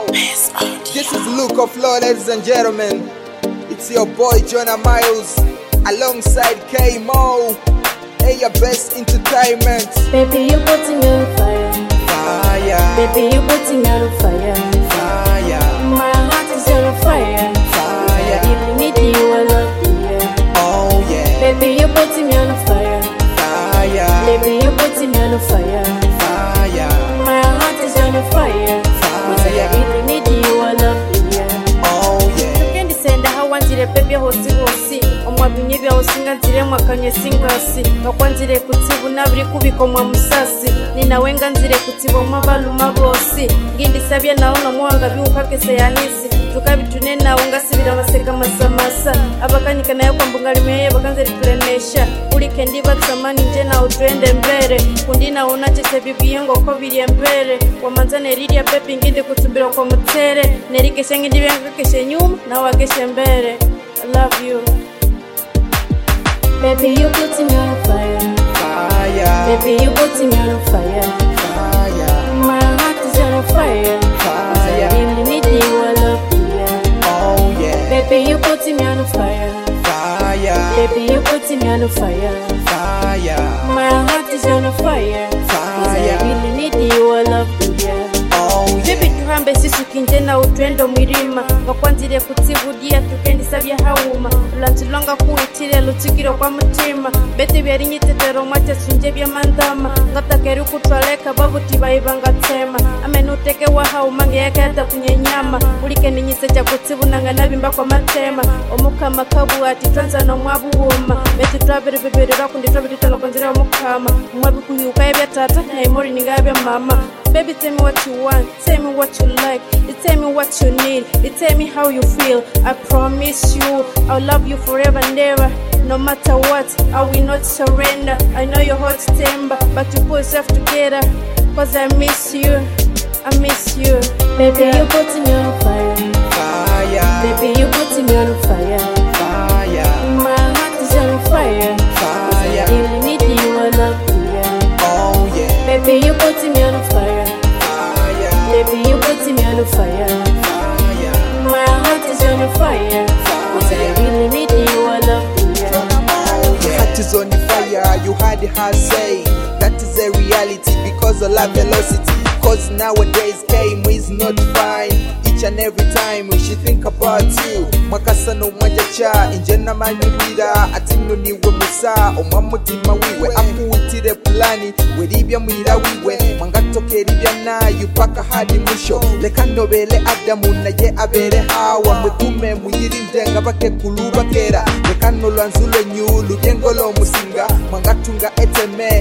This is Luke of Law, ladies and gentlemen. It's your boy Jonah Miles alongside K-Mo. Hey, your best entertainment. Baby, you putting me on fire. Fire. Baby, you putting me on fire. Fire. My heart is on fire. Fire. If you need you, I love you. Yeah. Oh yeah. Baby, you putting me on fire. Fire. Baby, you putting me on fire. Fire. My heart is on fire. Fire. If you need you, I love you. Yeah. Oh yeah. Candy send how one to the baby hosi. Omwabinyi osinga nzire mwakanye singasi bakwanzire kutibu nabiri kubiko mwa musasi nina wenga nzire kutibu mwabaluma bosi ngindi sabye nawo nomwanga biukakese yanisi tukabitune nawo ngasibira maseka masamasa abakanyika nayo kwambunga limeye bakanze ritulenesha uli kendi batsamani nje nawo twende mbere kundi nawo nachese bibiye ngo ko biri mbere wamanzane riri ya baby ngindi kutumbira kwa mutere nerikeshe ngindi byangakeshe nyuma nawo ageshe mbere. I love you. Baby, you putting me on fire. Fire. Baby, you putting me on fire. Fire. My heart is on fire. Fire. I really need you, I love you. Yeah. Oh yeah. Baby, you putting me on fire. Fire. Baby, you putting me on fire. Fire. My heart is on fire. Fire. I really need you, I love you. Yeah. Oh yeah. Baby, tuhambe sisi kinjena utwendo mwirima wakwanzire kutibudia tukendisabye hauma ulantilonga kuitire lutikiro kwa mutima bete byari nyitetero mwate sunje byamandama ngatakeri kutwaleka babuti bayibanga tema amenuteke wa hauma ngeke hata kunyenyama ulike ninyise cya kutibunanga nabimba kwa matema omukama kabu ati twanza no mwabuhuma bete twabere beberera kundi twabere talokonzira omukama mwabi kuyuka ebya tata na imori ningabya mama. Baby, tell me what you want, tell me what you like, you tell me what you need, you tell me how you feel. I promise you, I'll love you forever and ever. No matter what, I will not surrender. I know you're hot temper, but you put yourself together, cause I miss you, I miss you. Baby, you putting me on fire. Fire. Baby, you putting me on fire. Fire. My heart is on fire. Fire. I really need you, I love you. Yeah. Oh yeah. Baby, you putting me on fire. Fire. Baby, you putting me on fire. Fire. My heart is on fire. I really need you, I love you. Yeah. Your heart is on fire, you had her say that is a reality because of love velocity. Cause nowadays K-Mo is not fine. Each and every time we should think about you. Makasa no mwajacha injena manibira atino niwe musa omwamutima wiwe akuitire plani weribya mwira wiwe mangatokera ibya nayo paka hadi musho leka nobele Adamu naye abere Hawa mwekume muyirinde ngabake kulubakera leka nolwanzule nyulu byengolo musinga mangatunga eteme